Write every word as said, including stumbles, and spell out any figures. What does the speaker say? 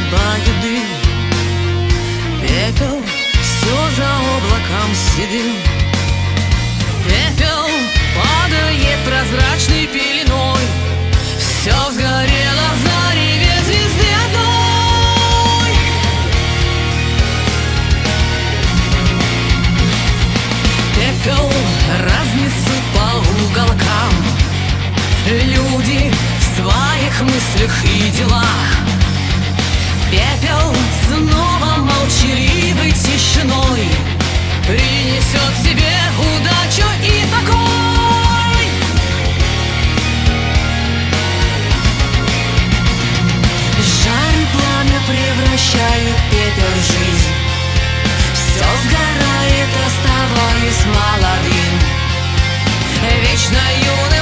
погибает дым, пепел все за облаком седым. Пепел падает прозрачной пеленой, все сгорело в зареве звезды одной. Пепел разнесут по уголкам люди в своих мыслях и делах. Пепел снова молчаливой тишиной принесет себе удачу и покой. Жар и пламя превращают пепел в жизнь, все сгорает, оставаясь молодым, вечно юным.